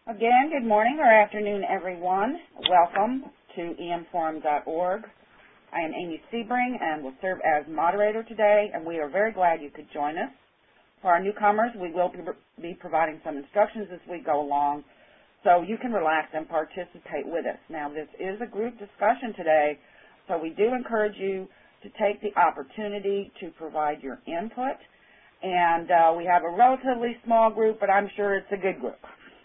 Again, good morning or afternoon, everyone. Welcome to emforum.org. I am Amy Sebring and will serve as moderator today, and we are very glad you could join us. For our newcomers, we will be providing some instructions as we go along, so you can relax and participate with us. Now, this is a group discussion today, so we do encourage you to take the opportunity to provide your input. And we have a relatively small group, but I'm sure it's a good group.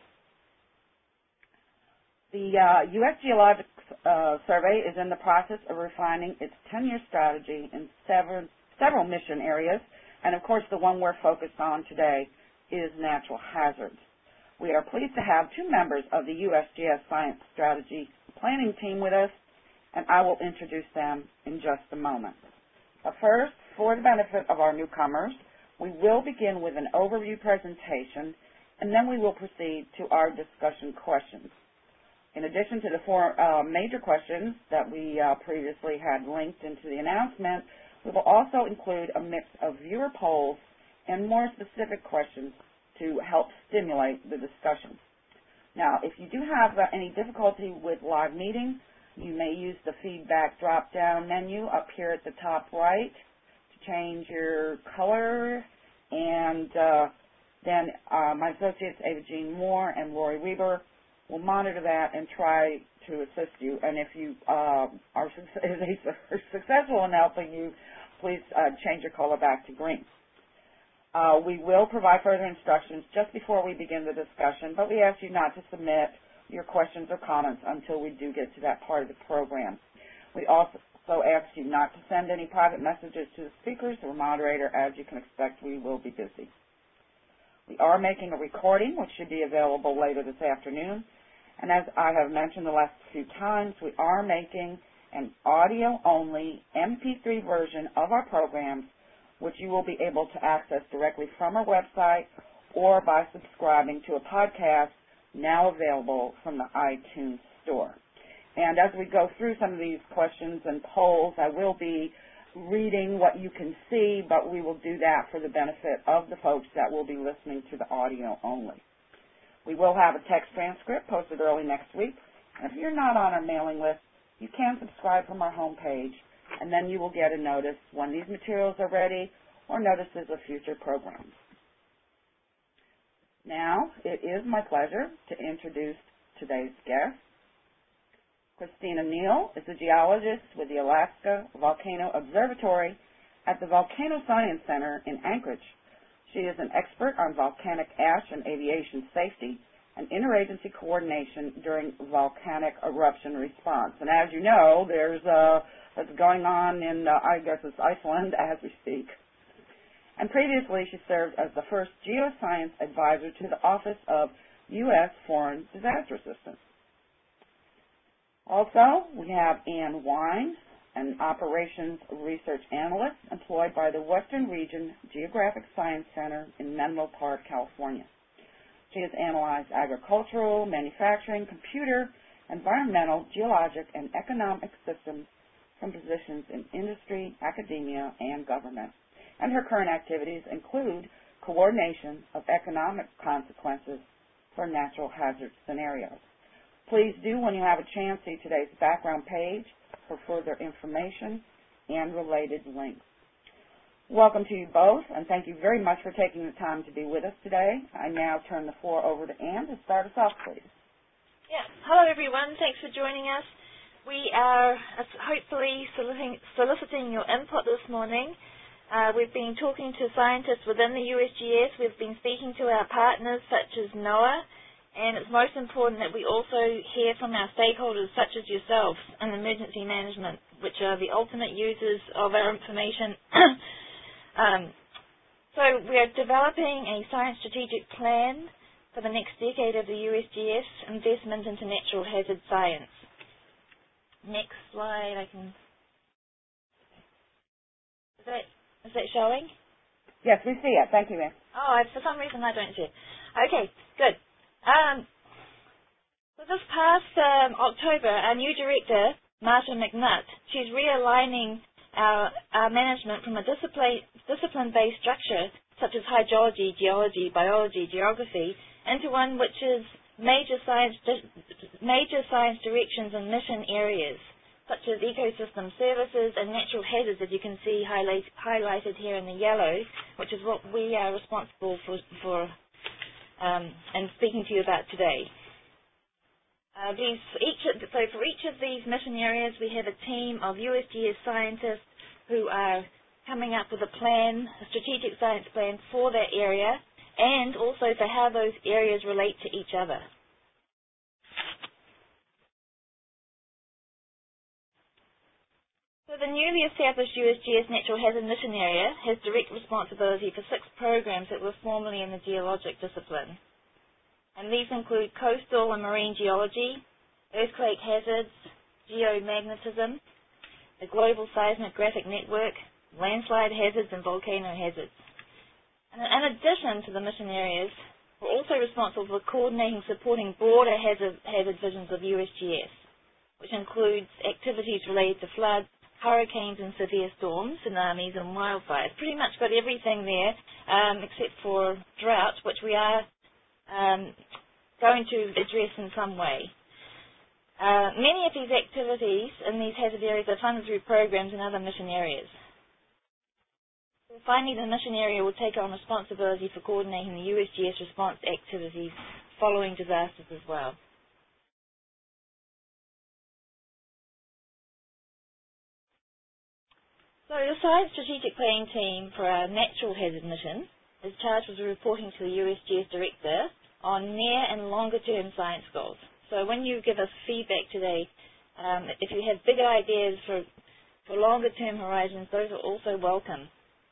The U.S. Geological Survey is in the process of refining its 10-year strategy in several mission areas, and of course the one we're focused on today is natural hazards. We are pleased to have two members of the USGS Science Strategy Planning Team with us, and I will introduce them in just a moment. But first, for the benefit of our newcomers, we will begin with an overview presentation, and then we will proceed to our discussion questions. In addition to the four major questions that we previously had linked into the announcement, we will also include a mix of viewer polls and more specific questions to help stimulate the discussion. Now, if you do have any difficulty with live meetings, you may use the feedback drop-down menu up here at the top right to change your color, and then my associates Ava Jean Moore and Lori Weber will monitor that and try to assist you. And if you are successful in helping you, please change your color back to green. We will provide further instructions just before we begin the discussion, but we ask you not to submit your questions or comments until we do get to that part of the program. We also ask you not to send any private messages to the speakers or moderator. As you can expect, we will be busy. We are making a recording, which should be available later this afternoon. And as I have mentioned the last few times, we are making an audio-only MP3 version of our programs, which you will be able to access directly from our website or by subscribing to a podcast now available from the iTunes Store. And as we go through some of these questions and polls, I will be reading what you can see, but we will do that for the benefit of the folks that will be listening to the audio only. We will have a text transcript posted early next week, and if you're not on our mailing list, you can subscribe from our homepage, and then you will get a notice when these materials are ready or notices of future programs. Now, it is my pleasure to introduce today's guest. Christina Neal is a geologist with the Alaska Volcano Observatory at the Volcano Science Center in Anchorage. She is an expert on volcanic ash and aviation safety and interagency coordination during volcanic eruption response. And as you know, that's going on in, I guess it's Iceland as we speak. And previously, she served as the first geoscience advisor to the Office of U.S. Foreign Disaster Assistance. Also, we have Ann Wine, an operations research analyst employed by the Western Region Geographic Science Center in Menlo Park, California. She has analyzed agricultural, manufacturing, computer, environmental, geologic, and economic systems from positions in industry, academia, and government. And her current activities include coordination of economic consequences for natural hazard scenarios. Please do, when you have a chance, see today's background page for further information and related links. Welcome to you both, and thank you very much for taking the time to be with us today. I now turn the floor over to Ann to start us off, please. Yeah. Hello, everyone. Thanks for joining us. We are hopefully soliciting your input this morning. We've been talking to scientists within the USGS. We've been speaking to our partners, such as NOAA, and it's most important that we also hear from our stakeholders, such as yourselves, in emergency management, which are the ultimate users of our information. So we're developing a science strategic plan for the next decade of the USGS investment into natural hazard science. Next slide, is that showing? Yes, we see it. Thank you, Ann. Oh, for some reason I don't see it. Okay, good. So this past October, our new director, Marcia McNutt, she's realigning our management from a discipline-based structure, such as hydrology, geology, biology, geography, into one which is major science directions and mission areas, such as ecosystem services and natural hazards, as you can see highlighted here in the yellow, which is what we are responsible for and speaking to you about today. For each of these mission areas, we have a team of USGS scientists who are coming up with a plan, a strategic science plan for that area, and also for how those areas relate to each other. So the newly established USGS Natural Hazard Mission Area has direct responsibility for 6 programs that were formerly in the geologic discipline. And these include coastal and marine geology, earthquake hazards, geomagnetism, the global seismographic network, landslide hazards and volcano hazards. And in addition to the mission areas, we're also responsible for coordinating supporting broader hazard visions of USGS, which includes activities related to floods, hurricanes and severe storms, tsunamis and wildfires. Pretty much got everything there except for drought, which we are going to address in some way. Many of these activities in these hazard areas are funded through programs in other mission areas. Finally, the mission area will take on responsibility for coordinating the USGS response activities following disasters as well. So the Science Strategic Planning Team for our natural hazard mission is charged with reporting to the USGS Director on near and longer-term science goals. So when you give us feedback today, if you have bigger ideas for longer-term horizons, those are also welcome.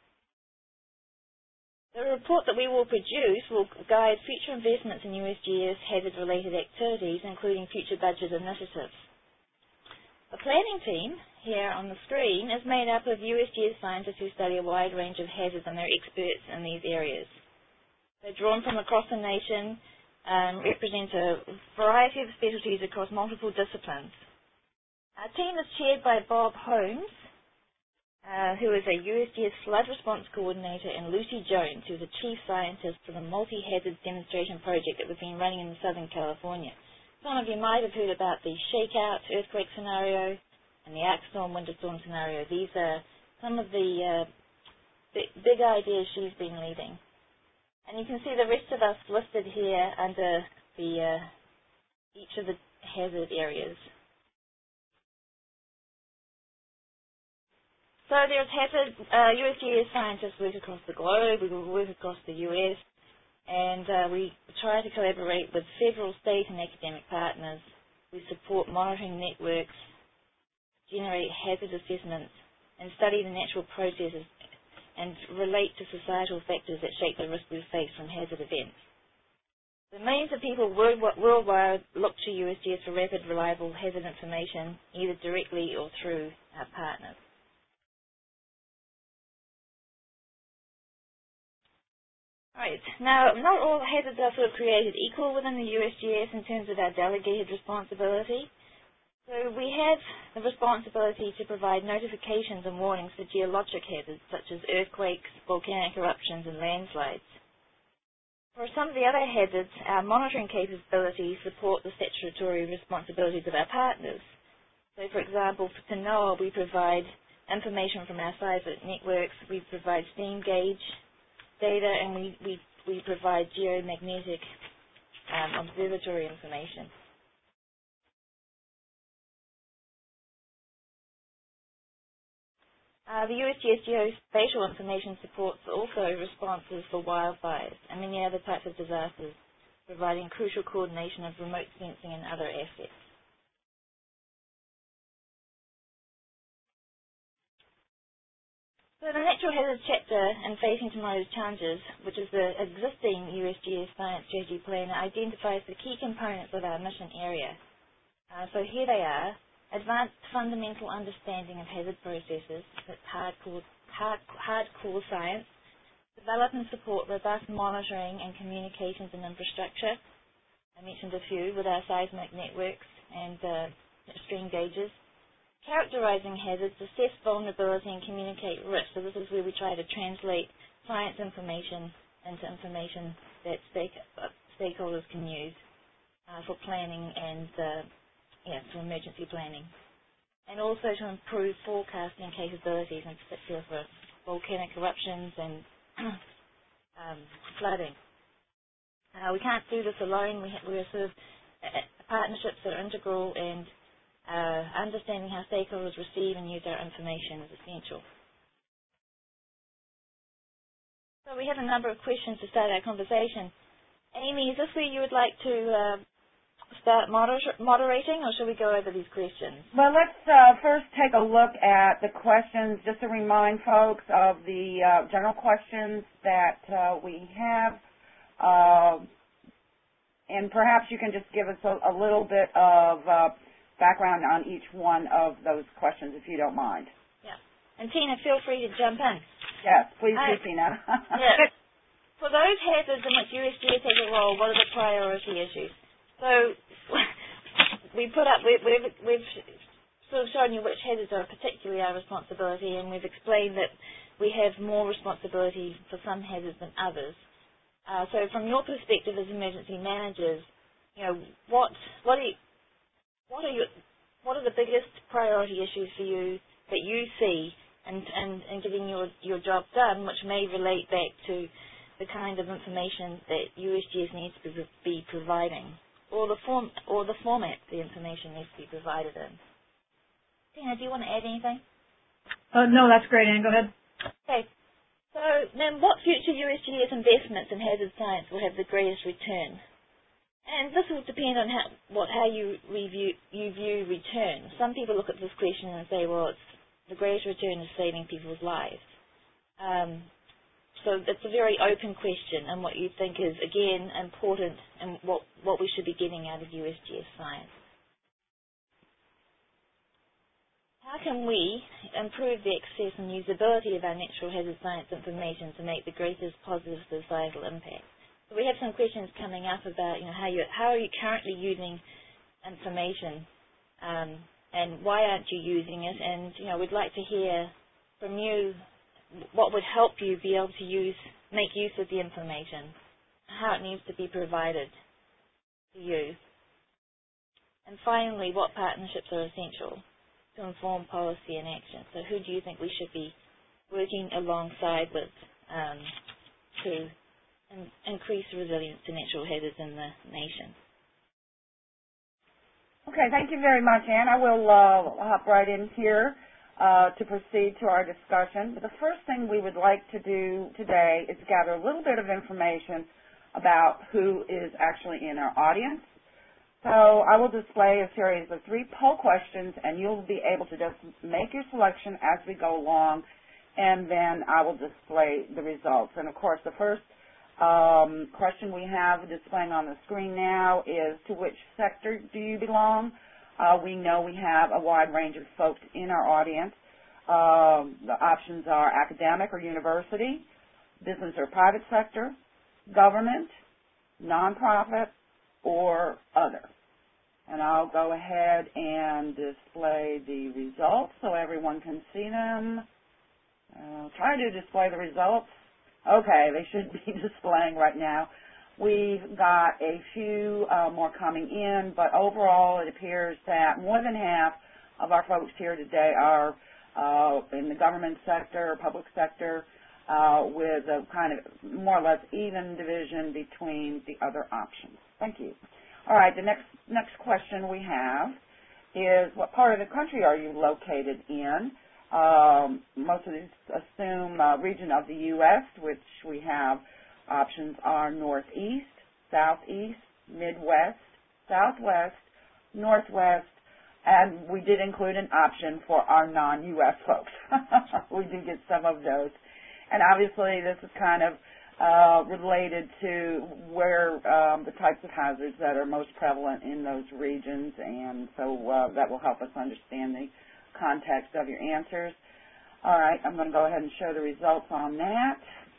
The report that we will produce will guide future investments in USGS hazard-related activities, including future budget initiatives. The planning team here on the screen is made up of USGS scientists who study a wide range of hazards and they're experts in these areas. They're drawn from across the nation, represent a variety of specialties across multiple disciplines. Our team is chaired by Bob Holmes, who is a USGS Flood Response Coordinator, and Lucy Jones, who is a Chief Scientist for the Multi-Hazards Demonstration Project that we've been running in Southern California. Some of you might have heard about the shakeout earthquake scenario and the arc storm, winter storm scenario. These are some of the big ideas she's been leading. And you can see the rest of us listed here under each of the hazard areas. So there's USGS scientists work across the globe, we work across the US, and we try to collaborate with federal, state and academic partners. We support monitoring networks, generate hazard assessments, and study the natural processes and relate to societal factors that shape the risk we face from hazard events. The millions of people worldwide look to USGS for rapid, reliable hazard information, either directly or through our partners. Right. Now, not all hazards are sort of created equal within the USGS in terms of our delegated responsibility. So we have the responsibility to provide notifications and warnings for geologic hazards such as earthquakes, volcanic eruptions, and landslides. For some of the other hazards, our monitoring capabilities support the statutory responsibilities of our partners. So, for example, for NOAA, we provide information from our seismic networks, we provide steam gauge data, and we provide geomagnetic observatory information. The USGS geospatial information supports also responses for wildfires and many other types of disasters, providing crucial coordination of remote sensing and other assets. So the Natural Hazards chapter in Facing Tomorrow's Challenges, which is the existing USGS Science Strategy Plan, identifies the key components of our mission area. So here they are: advanced fundamental understanding of hazard processes, that's hardcore science, develop and support robust monitoring and communications and infrastructure. I mentioned a few with our seismic networks and stream gauges. Characterizing hazards, assess vulnerability and communicate risk. So this is where we try to translate science information into information that stakeholders can use. for planning and for emergency planning, and also to improve forecasting capabilities, in particular for volcanic eruptions and flooding. We can't do this alone. We're sort of partnerships that are integral, and understanding how stakeholders receive and use our information is essential. So we have a number of questions to start our conversation. Amy, is this where you would like to start moderating, or should we go over these questions? Well, let's first take a look at the questions, just to remind folks of the general questions that we have. And perhaps you can just give us a little bit of background on each one of those questions, if you don't mind. Yeah. And Tina, feel free to jump in. Yes, please do, Tina. Yes. For those hazards in which USGS has a role, what are the priority issues? So we've sort of shown you which hazards are particularly our responsibility, and we've explained that we have more responsibility for some hazards than others. So from your perspective as emergency managers, what are the biggest priority issues for you that you see and getting your job done, which may relate back to the kind of information that USGS needs to be providing, or the format the information needs to be provided in. Tina, do you want to add anything? No, that's great, Anne. Go ahead. Okay. So then what future USGS investments in hazard science will have the greatest return? And this will depend on how you view return. Some people look at this question and say, well, the greatest return is saving people's lives. So it's a very open question, and what you think is, again, important and what we should be getting out of USGS science. How can we improve the access and usability of our natural hazard science information to make the greatest positive societal impact? So we have some questions coming up about how are you currently using information, and why aren't you using it? And we'd like to hear from you what would help you be able to make use of the information, how it needs to be provided to you. And finally, what partnerships are essential to inform policy and action? So who do you think we should be working alongside with to increase resilience to natural hazards in the nation? Okay, thank you very much, Anne. I will hop right in here to proceed to our discussion. But the first thing we would like to do today is gather a little bit of information about who is actually in our audience. So I will display a series of 3 poll questions, and you'll be able to just make your selection as we go along, and then I will display the results. And, of course, the first question we have displaying on the screen now is, to which sector do you belong? We know we have a wide range of folks in our audience. The options are academic or university, business or private sector, government, nonprofit, or other. And I'll go ahead and display the results so everyone can see them. I'll try to display the results. Okay, they should be displaying right now. We've got a few more coming in, but overall it appears that more than half of our folks here today are in the government sector, public sector, with a kind of more or less even division between the other options. Thank you. All right, the next question we have is, what part of the country are you located in? Most of these assume region of the U.S., which we have options are Northeast, Southeast, Midwest, Southwest, Northwest, and we did include an option for our non-U.S. folks. We do get some of those. And obviously this is kind of related to where the types of hazards that are most prevalent in those regions, and so that will help us understand the context of your answers. All right, I'm going to go ahead and show the results on that.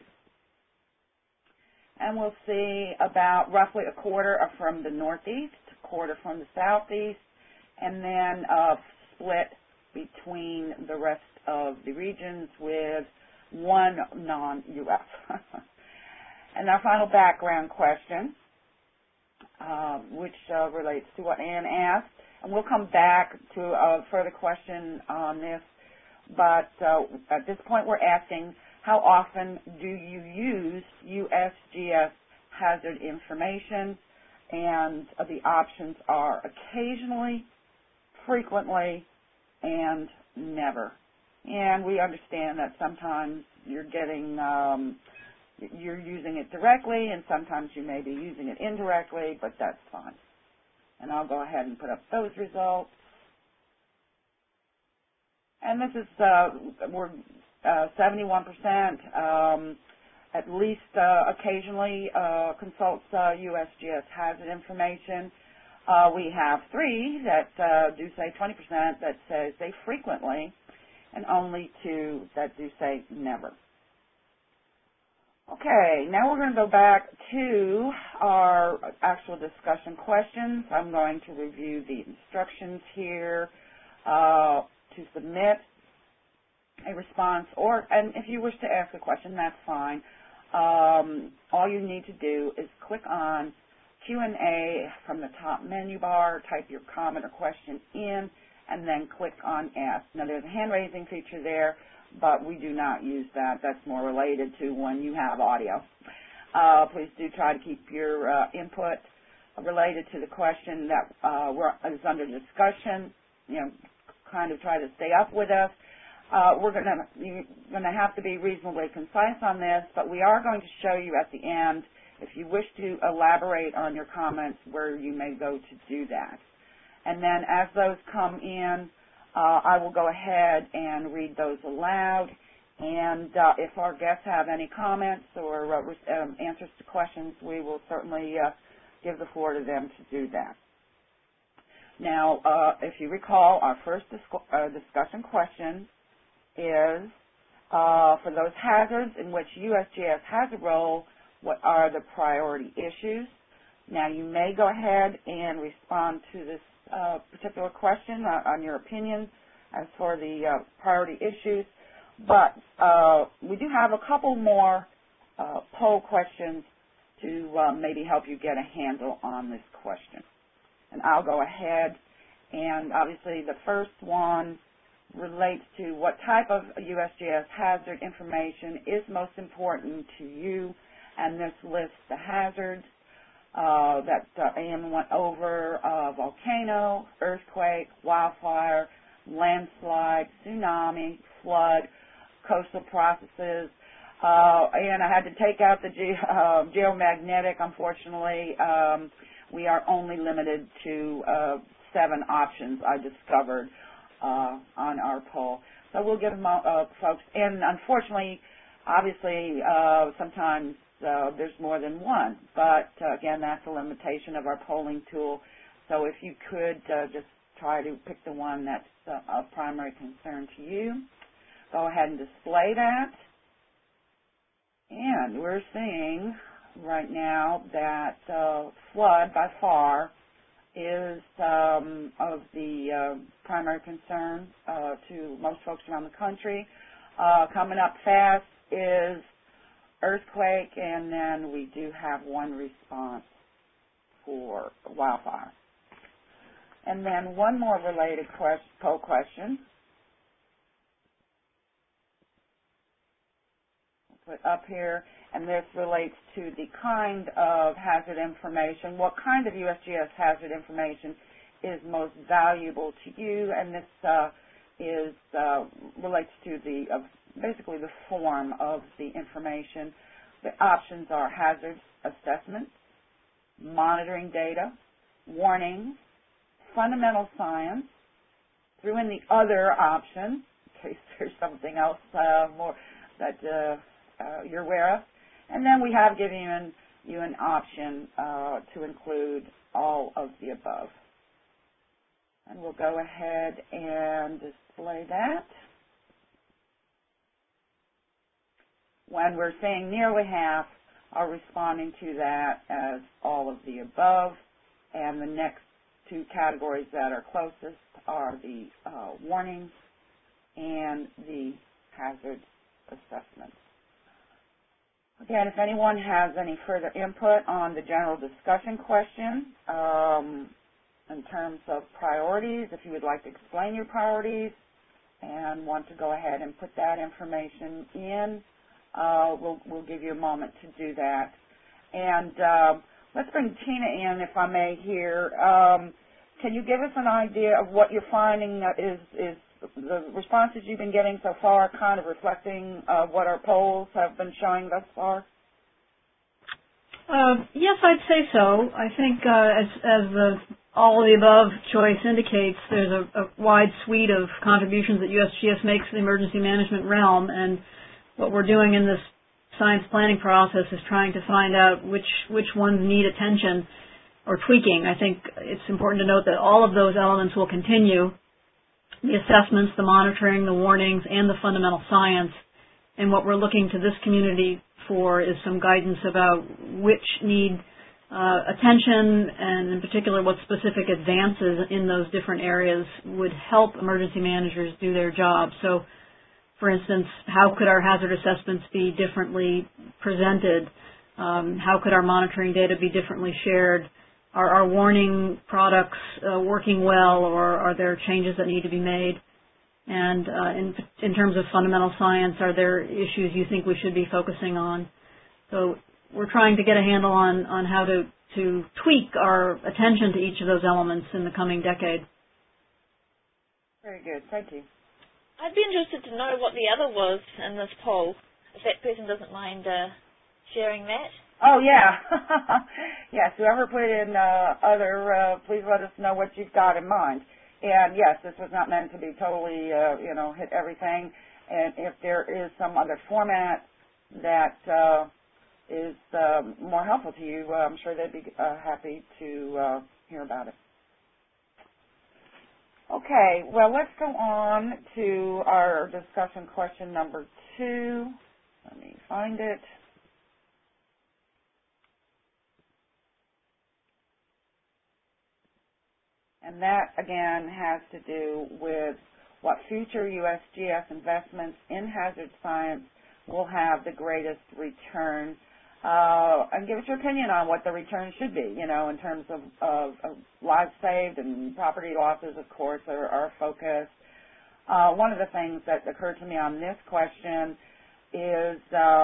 And we'll see about roughly a quarter are from the Northeast, a quarter from the Southeast, and then a split between the rest of the regions with one non-U.S. And our final background question, which relates to what Ann asked. And we'll come back to a further question on this. But at this point, we're asking, how often do you use USGS hazard information? And the options are occasionally, frequently, and never. And we understand that sometimes you're using it directly, and sometimes you may be using it indirectly, but that's fine. And I'll go ahead and put up those results. And this is, we're 71%, at least occasionally consults USGS hazard information. We have 3 that do say 20% that says they frequently, and only 2 that do say never. Okay, now we're going to go back to our actual discussion questions. I'm going to review the instructions here to submit a response, and if you wish to ask a question, that's fine. All you need to do is click on Q&A from the top menu bar, type your comment or question in, and then click on Ask. Now, there's a hand-raising feature there, but we do not use that. That's more related to when you have audio. Please do try to keep your input related to the question that is under discussion. Kind of try to stay up with us. You're going to have to be reasonably concise on this, but we are going to show you at the end, if you wish to elaborate on your comments, where you may go to do that. And then as those come in, I will go ahead and read those aloud. And if our guests have any comments or answers to questions, we will certainly give the floor to them to do that. Now, if you recall, our first discussion question is, for those hazards in which USGS has a role, what are the priority issues? Now, you may go ahead and respond to this particular question on your opinion as for the priority issues, but we do have a couple more poll questions to maybe help you get a handle on this question. And I'll go ahead, and obviously the first one relates to what type of USGS hazard information is most important to you, and this lists the hazards that Ann went over: volcano, earthquake, wildfire, landslide, tsunami, flood, coastal processes. And I had to take out the geomagnetic, unfortunately. We are only limited to 7 options I discovered on our poll. So we'll give them folks, and unfortunately, obviously, sometimes there's more than one, but again, that's a limitation of our polling tool. So if you could just try to pick the one that's of primary concern to you, go ahead and display that. And we're seeing right now that flood by far is of the primary concern to most folks around the country. Coming up fast is earthquake, and then we do have one response for wildfire. And then one more related poll question. Put up here, and this relates to the kind of hazard information. What kind of USGS hazard information is most valuable to you? And this relates to basically the form of the information. The options are hazard assessments, monitoring data, warnings, fundamental science, threw in the other option in case there's something else more that you're aware of. And then we have given you an option to include all of the above. And we'll go ahead and display that. When we're saying nearly half are responding to that as all of the above, and the next 2 categories that are closest are the warnings and the hazard assessments. Again, if anyone has any further input on the general discussion question in terms of priorities, if you would like to explain your priorities and want to go ahead and put that information in, we'll give you a moment to do that. And let's bring Tina in, if I may, here. Can you give us an idea of what you're finding is the responses you've been getting so far kind of reflecting what our polls have been showing thus far? Yes, I'd say so. I think as the all of the above choice indicates, there's a wide suite of contributions that USGS makes to the emergency management realm, and what we're doing in this science planning process is trying to find out which ones need attention or tweaking. I think it's important to note that all of those elements will continue: the assessments, the monitoring, the warnings, and the fundamental science. And what we're looking to this community for is some guidance about which need attention, and in particular what specific advances in those different areas would help emergency managers do their job. So, for instance, how could our hazard assessments be differently presented? How could our monitoring data be differently shared? Are our warning products working well, or are there changes that need to be made? And in terms of fundamental science, are there issues you think we should be focusing on? So we're trying to get a handle on how to tweak our attention to each of those elements in the coming decade. Very good. Thank you. I'd be interested to know what the other was in this poll, if that person doesn't mind sharing that. Oh, yeah. Yes, whoever put in other, please let us know what you've got in mind. And, yes, this was not meant to be totally, hit everything. And if there is some other format that is more helpful to you, I'm sure they'd be happy to hear about it. Okay, well, let's go on to our discussion question number 2. Let me find it. And that, again, has to do with what future USGS investments in hazard science will have the greatest return. And give us your opinion on what the return should be, in terms of lives saved and property losses, of course, are our focus. One of the things that occurred to me on this question is,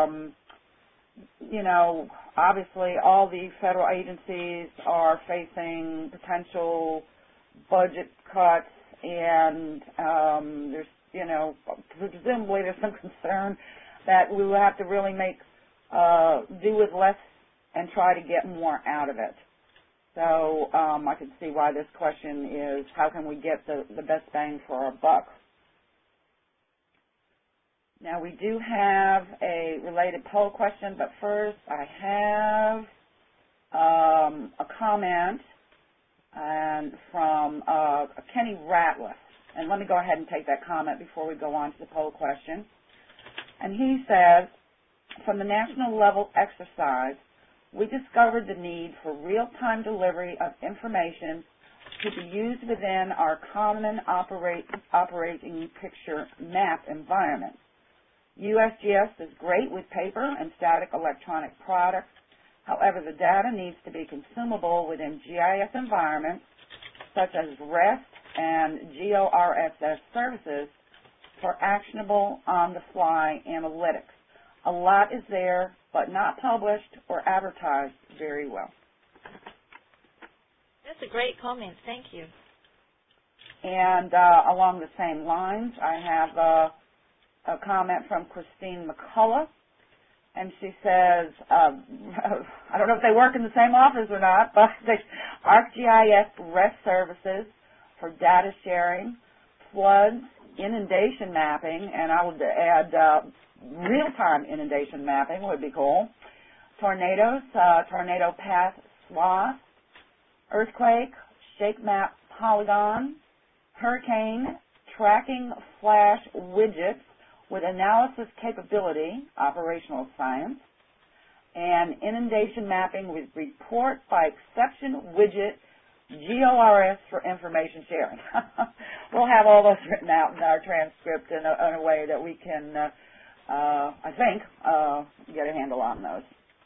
obviously all the federal agencies are facing potential budget cuts, and there's, presumably there's some concern that we will have to really do with less and try to get more out of it. So I can see why this question is, how can we get the best bang for our buck? Now, we do have a related poll question, but first I have a comment from Kenny Ratliff. And let me go ahead and take that comment before we go on to the poll question. And he says, from the national level exercise, we discovered the need for real-time delivery of information to be used within our common operating picture map environment. USGS is great with paper and static electronic products. However, the data needs to be consumable within GIS environments such as REST and GORSS services for actionable on-the-fly analytics. A lot is there, but not published or advertised very well. That's a great comment. Thank you. And along the same lines, I have a comment from Christine McCullough. And she says, I don't know if they work in the same office or not, but ArcGIS REST services for data sharing, floods, inundation mapping, and I would add real-time inundation mapping would be cool, tornadoes, tornado path swath, earthquake, shake map polygon, hurricane tracking flash widgets with analysis capability, operational science, and inundation mapping with report by exception widget, GORS for information sharing. We'll have all those written out in our transcript in a way that we can I think, get a handle on those.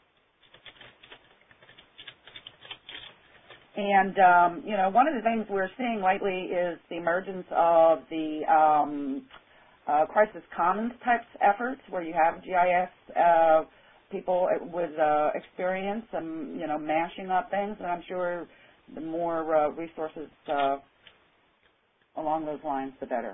And, one of the things we're seeing lately is the emergence of the crisis commons types efforts where you have GIS people with experience and, mashing up things. And I'm sure the more resources along those lines, the better.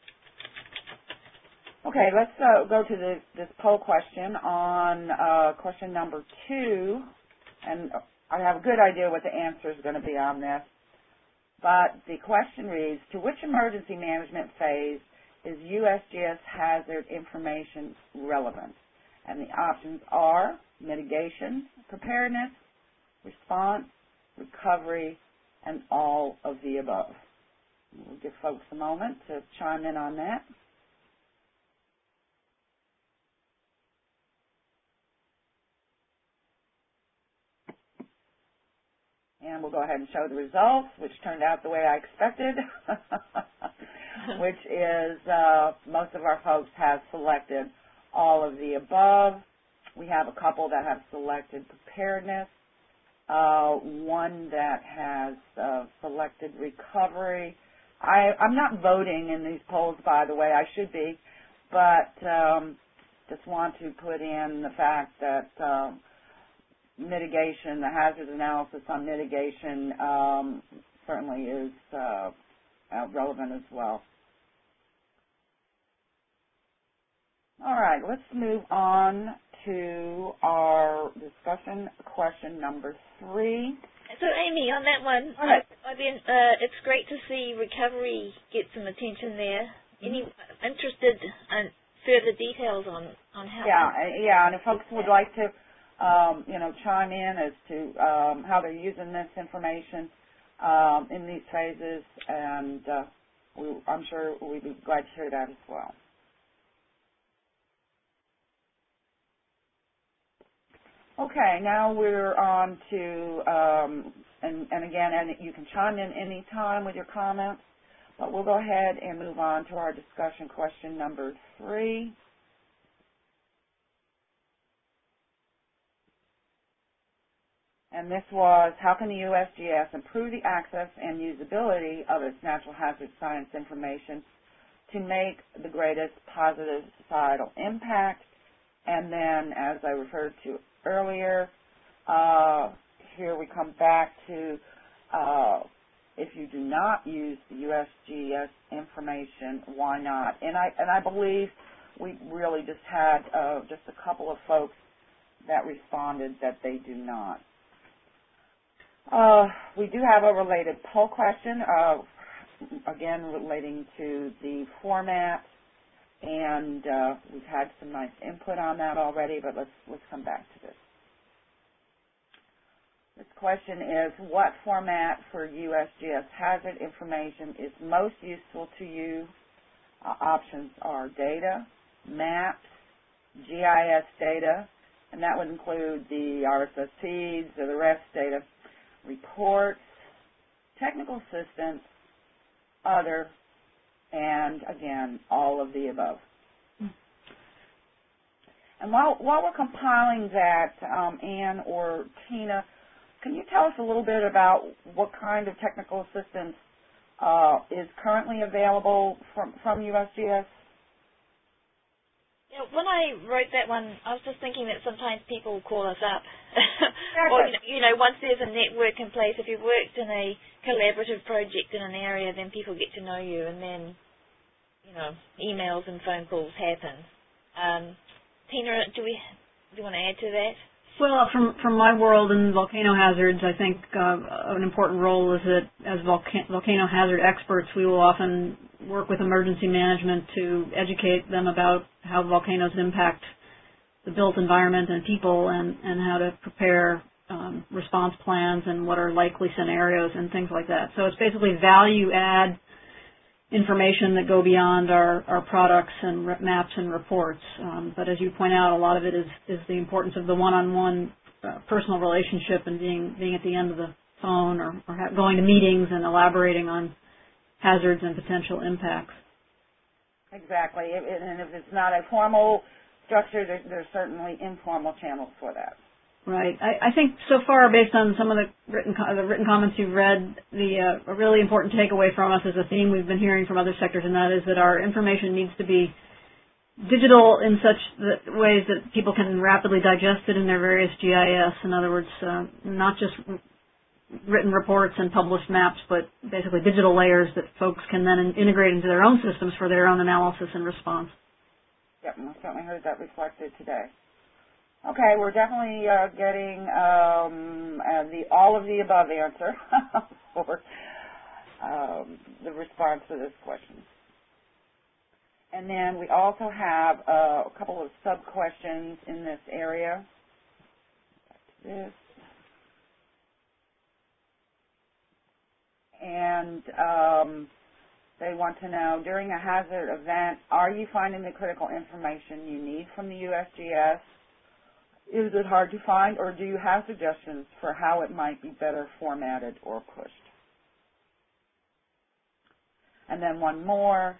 Okay, let's go to this poll question on question number 2. And I have a good idea what the answer is going to be on this. But the question reads, to which emergency management phase is USGS hazard information relevant? And the options are mitigation, preparedness, response, recovery, and all of the above. We'll give folks a moment to chime in on that. And we'll go ahead and show the results, which turned out the way I expected, which is most of our folks have selected all of the above. We have a couple that have selected preparedness, one that has selected recovery. I'm not voting in these polls, by the way. I should be, but just want to put in the fact that mitigation, the hazard analysis on mitigation certainly is relevant as well. All right, let's move on to our discussion question number 3. So, Amy, on that one, it's great to see recovery get some attention there. Any interested in further details on how? Yeah, and if folks would like to chime in as to how they're using this information in these phases, and I'm sure we'd be glad to hear that as well. Okay, now we're on to, and you can chime in any time with your comments, but we'll go ahead and move on to our discussion question number 3. And this was, how can the USGS improve the access and usability of its natural hazard science information to make the greatest positive societal impact? And then, as I referred to earlier, here we come back to if you do not use the USGS information, why not? And I believe we really just had just a couple of folks that responded that they do not. We do have a related poll question, again relating to the format, and we've had some nice input on that already, but let's come back to this. This question is, what format for USGS hazard information is most useful to you? Options are data, maps, GIS data, and that would include the RSS feeds or the REST data, reports, technical assistance, other, and again, all of the above. And while we're compiling that, Ann or Tina, can you tell us a little bit about what kind of technical assistance is currently available from USGS? Yeah, when I wrote that one, I was just thinking that sometimes people call us up. Exactly. Or, once there's a network in place, if you've worked in a collaborative project in an area, then people get to know you, and then, emails and phone calls happen. Tina, do you want to add to that? Well, from my world in volcano hazards, I think an important role is that as volcano hazard experts, we will often work with emergency management to educate them about how volcanoes impact the built environment and people, and how to prepare response plans and what are likely scenarios and things like that. So it's basically value-add information that go beyond our products and maps and reports. But as you point out, a lot of it is the importance of the one-on-one personal relationship and being at the end of the phone or going to meetings and elaborating on hazards and potential impacts. Exactly. And if it's not a formal structured. There's certainly informal channels for that. Right. I think so far, based on some of the written comments you've read, a really important takeaway from us is a theme we've been hearing from other sectors, and that is that our information needs to be digital in such ways that people can rapidly digest it in their various GIS. In other words, not just written reports and published maps, but basically digital layers that folks can then integrate into their own systems for their own analysis and response. Yep, and we certainly heard that reflected today. Okay, we're definitely getting the all of the above answer for the response to this question. And then we also have a couple of sub-questions in this area. And they want to know, during a hazard event, are you finding the critical information you need from the USGS? Is it hard to find, or do you have suggestions for how it might be better formatted or pushed? And then one more.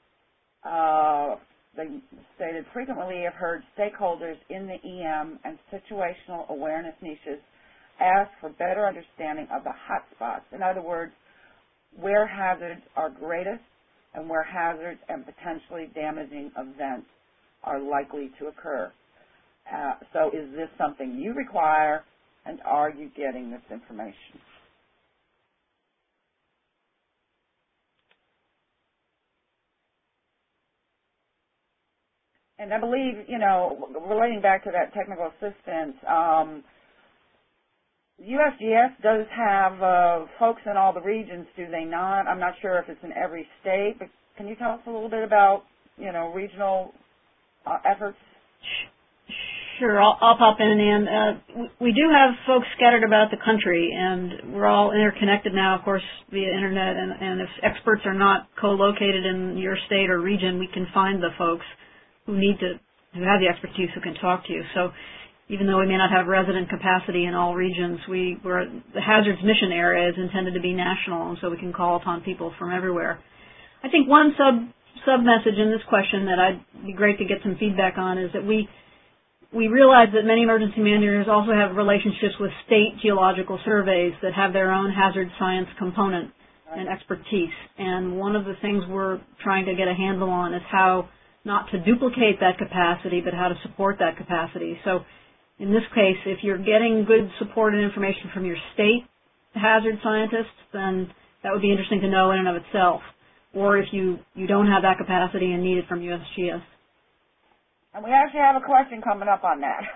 They stated, frequently have heard stakeholders in the EM and situational awareness niches ask for better understanding of the hotspots. In other words, where hazards are greatest and where hazards and potentially damaging events are likely to occur. So is this something you require, and are you getting this information? And I believe, relating back to that technical assistance, USGS does have folks in all the regions, do they not? I'm not sure if it's in every state, but can you tell us a little bit about, regional efforts? Sure, I'll pop in, Ann. We do have folks scattered about the country, and we're all interconnected now, of course, via Internet, and if experts are not co-located in your state or region, we can find the folks who have the expertise who can talk to you. So even though we may not have resident capacity in all regions, the hazards mission area is intended to be national, and so we can call upon people from everywhere. I think one sub-message in this question that I'd be great to get some feedback on is that we realize that many emergency managers also have relationships with state geological surveys that have their own hazard science component and expertise. And one of the things we're trying to get a handle on is how not to duplicate that capacity, but how to support that capacity. So in this case, if you're getting good support and information from your state hazard scientists, then that would be interesting to know in and of itself. Or if you don't have that capacity and need it from USGS. And we actually have a question coming up on that.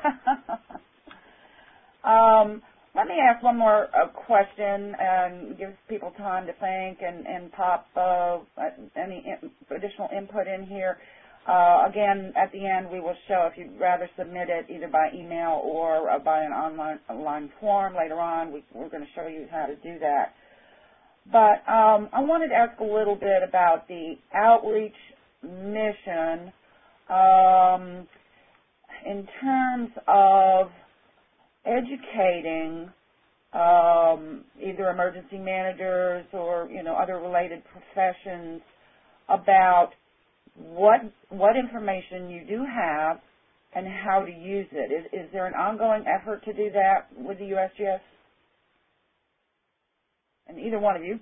Let me ask one more question and give people time to think and pop any additional input in here. Again, at the end, we will show if you'd rather submit it either by email or by an online form later on. We're going to show you how to do that. But I wanted to ask a little bit about the outreach mission in terms of educating either emergency managers or other related professions about what information you do have and how to use it. Is there an ongoing effort to do that with the USGS? And either one of you.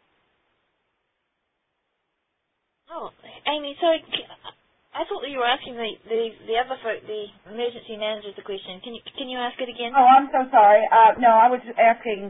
Oh, Amy, so I thought that you were asking the other folk, the emergency managers, the question. Can you ask it again? Oh, I'm so sorry. No, I was asking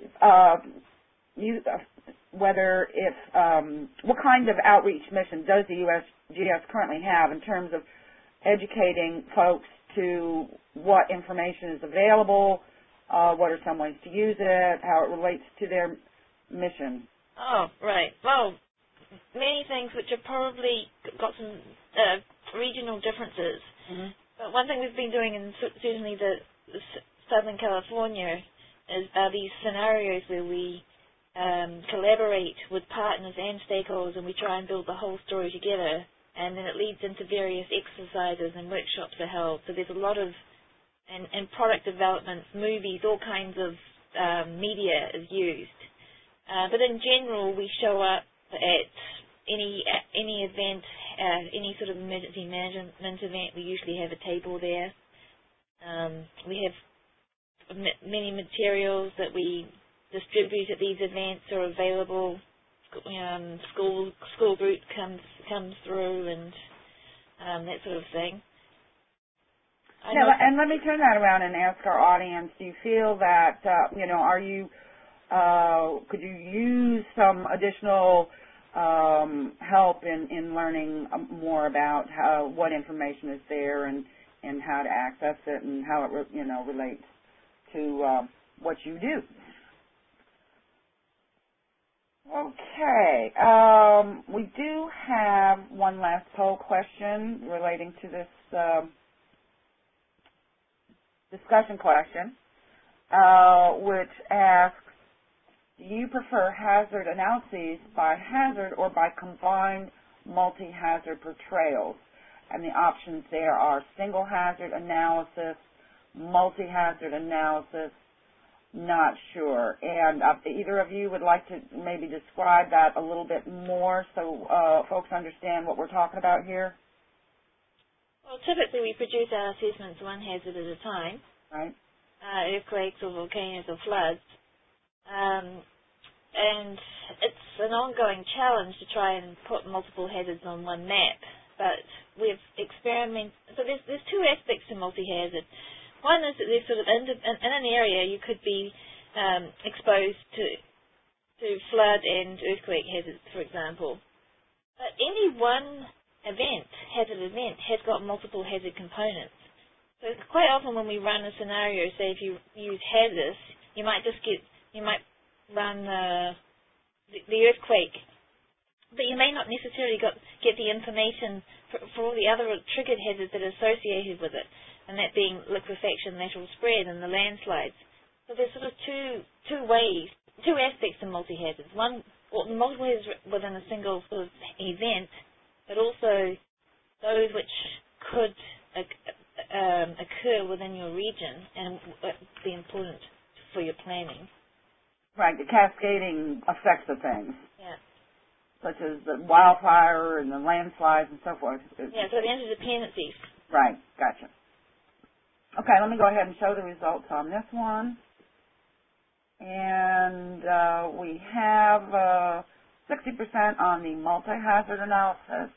you whether what kind of outreach mission does the USGS currently have in terms of educating folks to what information is available, what are some ways to use it, how it relates to their mission. Oh, right. Well, many things which have probably got some regional differences. Mm-hmm. But one thing we've been doing in certainly the Southern California is these scenarios where we collaborate with partners and stakeholders, and we try and build the whole story together, and then it leads into various exercises and workshops are held. So there's a lot of and product developments, movies, all kinds of media is used. But in general, we show up at any event, any sort of emergency management event, we usually have a table there. We have many materials that we distribute at these events are available. School group comes through and that sort of thing. And let me turn that around and ask our audience, do you feel that, are you, could you use some additional help in learning more about what information is there and how to access it and how it, relates to what you do? Okay. We do have one last poll question relating to this discussion question, which asks, do you prefer hazard analyses by hazard or by combined multi-hazard portrayals? And the options there are single hazard analysis, multi-hazard analysis, not sure. And either of you would like to maybe describe that a little bit more so folks understand what we're talking about here? Well, typically we produce our assessments one hazard at a time. Right. Earthquakes or volcanoes or floods. And it's an ongoing challenge to try and put multiple hazards on one map. But we've experimented. So there's two aspects to multi-hazard. One is that there's sort of in an area you could be exposed to flood and earthquake hazards, for example. But any one hazard event, has got multiple hazard components. So quite often when we run a scenario, say if you use hazardous, you might run the earthquake, but you may not necessarily get the information for all the other triggered hazards that are associated with it, and that being liquefaction, lateral spread, and the landslides. So there's sort of two aspects to multi-hazards. One, multiple hazards within a single sort of event, but also those which could occur within your region and be important for your planning. Right, the cascading effects of things. Yeah. Such as the wildfire and the landslides and so forth. Yeah, so the interdependencies. Right, gotcha. Okay, let me go ahead and show the results on this one. And we have 60% on the multi-hazard analysis,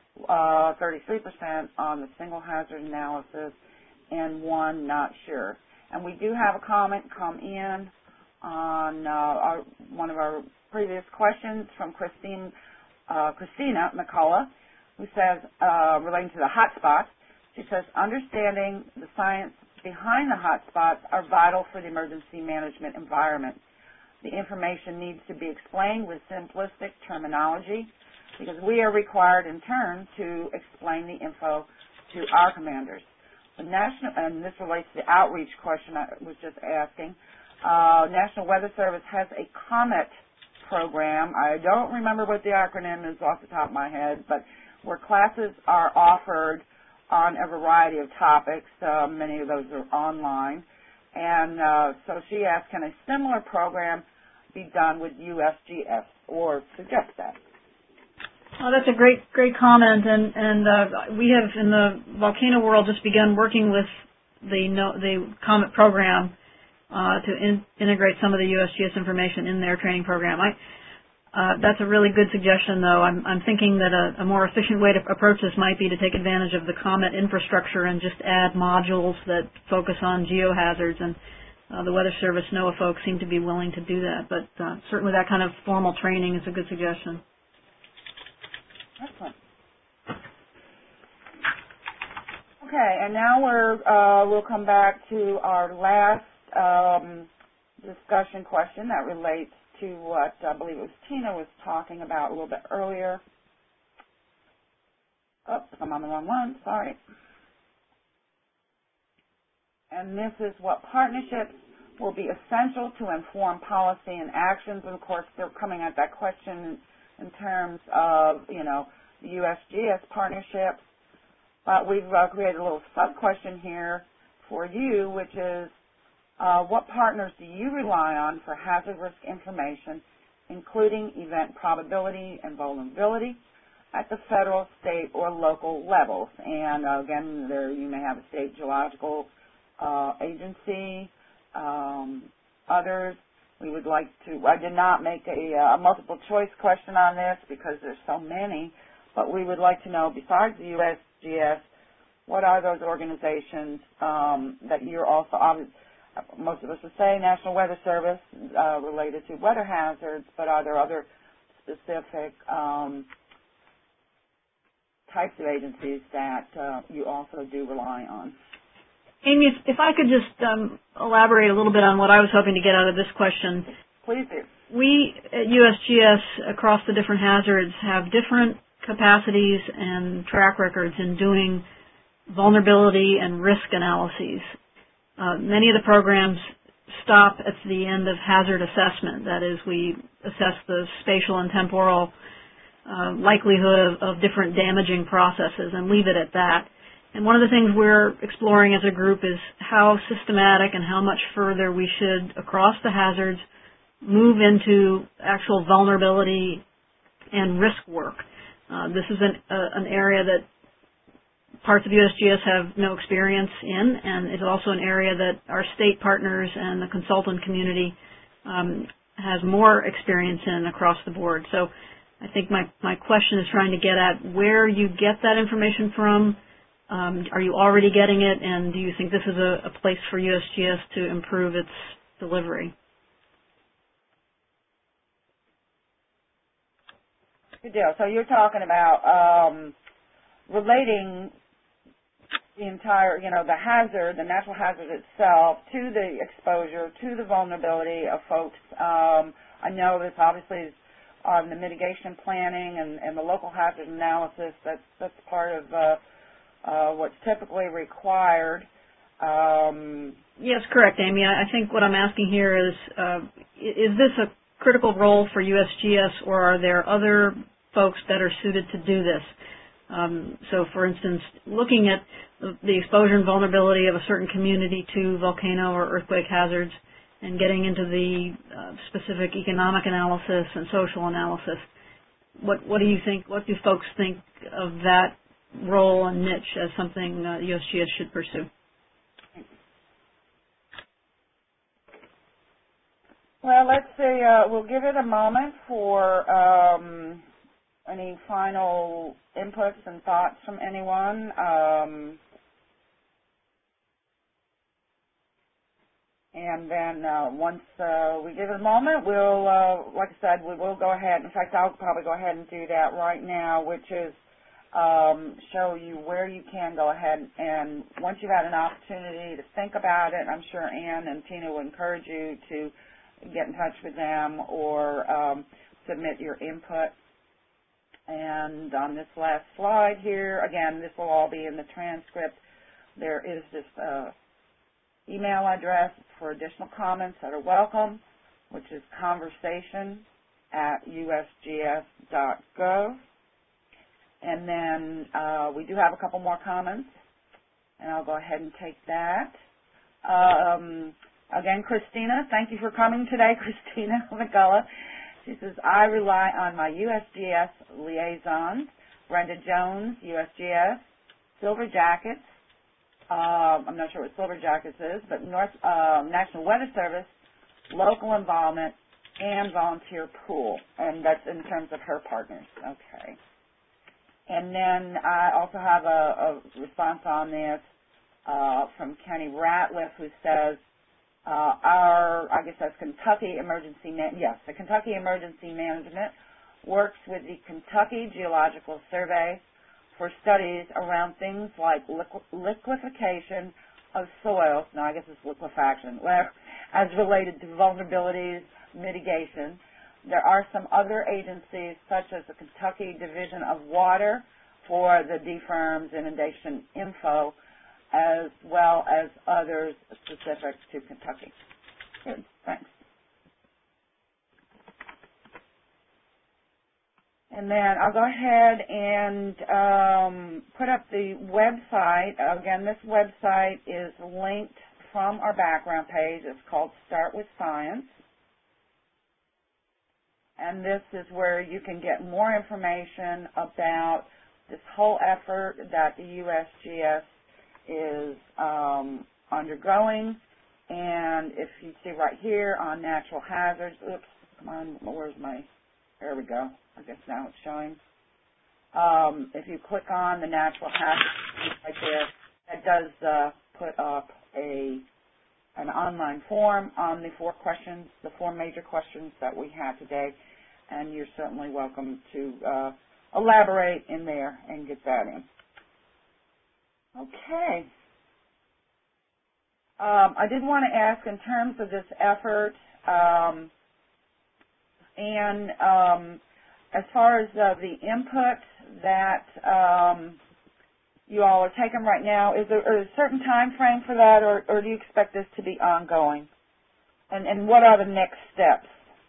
33% on the single hazard analysis, and 1 not sure. And we do have a comment come in on one of our previous questions from Christina McCullough, who says, relating to the hotspots, she says, understanding the science behind the hotspots are vital for the emergency management environment. The information needs to be explained with simplistic terminology because we are required in turn to explain the info to our commanders. And this relates to the outreach question I was just asking. National Weather Service has a COMET program. I don't remember what the acronym is off the top of my head, but where classes are offered on a variety of topics. Many of those are online. And so she asked, can a similar program be done with USGS or suggest that? Oh, that's a great comment, and we have in the volcano world just begun working with the COMET program to integrate some of the USGS information in their training program. That's a really good suggestion, though. I'm thinking that a more efficient way to approach this might be to take advantage of the COMET infrastructure and just add modules that focus on geohazards, and the Weather Service NOAA folks seem to be willing to do that. But certainly that kind of formal training is a good suggestion. Excellent. Okay, and now we'll come back to our last discussion question that relates to what I believe it was Tina was talking about a little bit earlier. Oops, I'm on the wrong one, sorry. And this is what partnerships will be essential to inform policy and actions. And of course, they're coming at that question in terms of, the USGS partnerships. But we've created a little sub-question here for you, which is, what partners do you rely on for hazard risk information including event probability and vulnerability at the federal, state, or local levels. And again, there you may have a state geological agency, others. We would like to, I did not make a multiple choice question on this because there's so many, but we would like to know, besides the USGS, what are those organizations that you're also, most of us would say National Weather Service related to weather hazards, but are there other specific types of agencies that you also do rely on? Amy, if I could just elaborate a little bit on what I was hoping to get out of this question. Please do. We at USGS, across the different hazards, have different capacities and track records in doing vulnerability and risk analyses. Many of the programs stop at the end of hazard assessment. That is, we assess the spatial and temporal likelihood of different damaging processes and leave it at that. And one of the things we're exploring as a group is how systematic and how much further we should, across the hazards, move into actual vulnerability and risk work. This is an area that parts of USGS have no experience in, and it's also an area that our state partners and the consultant community has more experience in across the board. So I think my question is trying to get at where you get that information from. Are you already getting it, and do you think this is a place for USGS to improve its delivery? Good deal. So you're talking about relating the entire, the hazard, the natural hazard itself, to the exposure, to the vulnerability of folks. I know this obviously is on the mitigation planning and the local hazard analysis. That's part of what's typically required. Yes, correct, Amy. I think what I'm asking here is this a critical role for USGS, or are there other folks that are suited to do this? So, for instance, looking at the exposure and vulnerability of a certain community to volcano or earthquake hazards and getting into the specific economic analysis and social analysis. What do you think, what do folks think of that role and niche as something USGS should pursue? Well, let's see. We'll give it a moment for any final inputs and thoughts from anyone. And then once we give it a moment, we'll, like I said, we will go ahead. In fact, I'll probably go ahead and do that right now, which is show you where you can go ahead, and once you've had an opportunity to think about it, I'm sure Ann and Tina will encourage you to get in touch with them or submit your input. And on this last slide here, again, this will all be in the transcript. There is this email address for additional comments that are welcome, which is conversation@usgs.gov. And then we do have a couple more comments, and I'll go ahead and take that. Again, Christina, thank you for coming today, Christina McCullough. She says, I rely on my USGS liaisons, Brenda Jones, USGS, Silver Jackets, I'm not sure what Silver Jackets is, but National Weather Service, local involvement, and volunteer pool, and that's in terms of her partners. Okay. And then I also have a response on this from Kenny Ratliff, who says, I guess that's Kentucky Emergency, the Kentucky Emergency Management works with the Kentucky Geological Survey for studies around things like liquefaction of soils. Now, I guess it's liquefaction, as related to vulnerabilities, mitigation. There are some other agencies, such as the Kentucky Division of Water for the DFIRMS inundation info, as well as others specific to Kentucky. Good, thanks. And then I'll go ahead and put up the website. Again, this website is linked from our background page. It's called Start with Science. and this is where you can get more information about this whole effort that the USGS is undergoing. And if you see right here on natural hazards, oops, come on, where's my, there we go. I guess now it's showing. If you click on the natural hazards right there, that does put up an online form on the four major questions that we have today, and you're certainly welcome to elaborate in there and get that in. Okay. I did want to ask in terms of this effort, and as far as the input that you all are taking right now, is there a certain time frame for that, or do you expect this to be ongoing? And what are the next steps?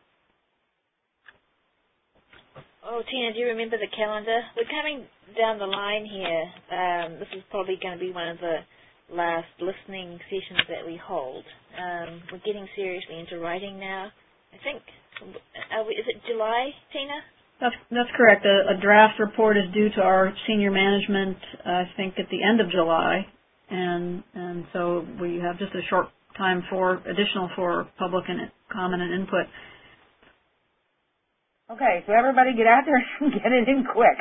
Oh, Tina, do you remember the calendar? We're coming down the line here. This is probably going to be one of the last listening sessions that we hold. We're getting seriously into writing now. I think, is it July, Tina? That's correct. A draft report is due to our senior management, I think, at the end of July, and so we have just a short time for public and comment and input. Okay, so everybody get out there and get it in quick.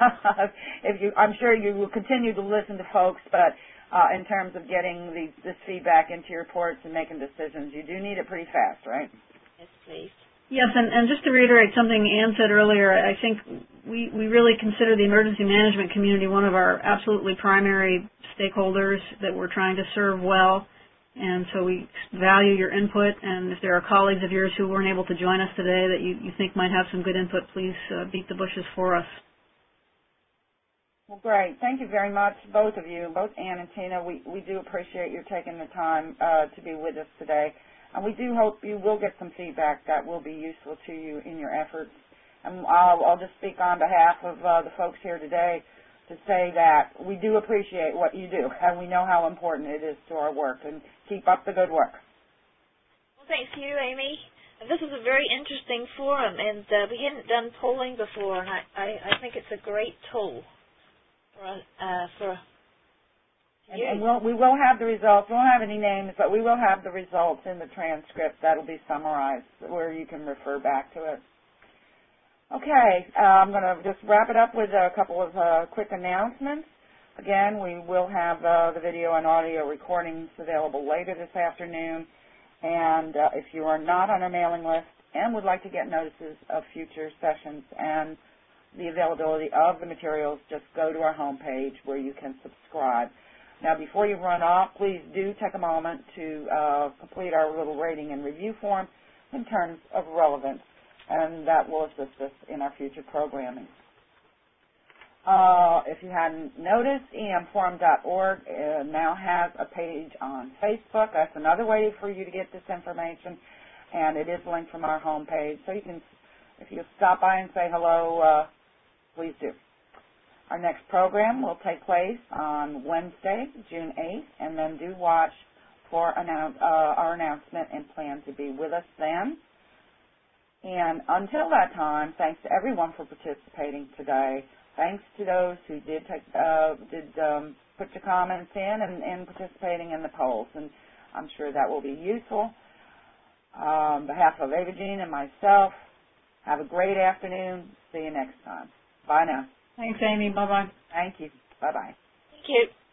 I'm sure you will continue to listen to folks, but in terms of getting this feedback into your reports and making decisions, you do need it pretty fast, right? Yes, please. Yes, and just to reiterate something Ann said earlier, I think we really consider the emergency management community one of our absolutely primary stakeholders that we're trying to serve well, and so we value your input, and if there are colleagues of yours who weren't able to join us today that you think might have some good input, please beat the bushes for us. Well, great. Thank you very much, both of you, both Ann and Tina. We do appreciate you taking the time to be with us today. And we do hope you will get some feedback that will be useful to you in your efforts. And I'll just speak on behalf of the folks here today to say that we do appreciate what you do, and we know how important it is to our work, and keep up the good work. Well, thanks to you, Amy. This is a very interesting forum, and we hadn't done polling before, and I think it's a great tool for And we will have the results. We won't have any names, but we will have the results in the transcript that will be summarized where you can refer back to it. Okay, I'm going to just wrap it up with a couple of quick announcements. Again, we will have the video and audio recordings available later this afternoon. And if you are not on our mailing list and would like to get notices of future sessions and the availability of the materials, just go to our homepage where you can subscribe. Now, before you run off, please do take a moment to complete our little rating and review form in terms of relevance, and that will assist us in our future programming. If you hadn't noticed, emforum.org now has a page on Facebook. That's another way for you to get this information, and it is linked from our homepage. So you can, if you stop by and say hello, please do. Our next program will take place on Wednesday, June 8th, and then do watch for our announcement and plan to be with us then. And until that time, thanks to everyone for participating today. Thanks to those who did put your comments in and participating in the polls, and I'm sure that will be useful. On behalf of Ava Jean and myself, have a great afternoon. See you next time. Bye now. Thanks, Amy. Bye-bye. Thank you. Bye-bye. Thank you.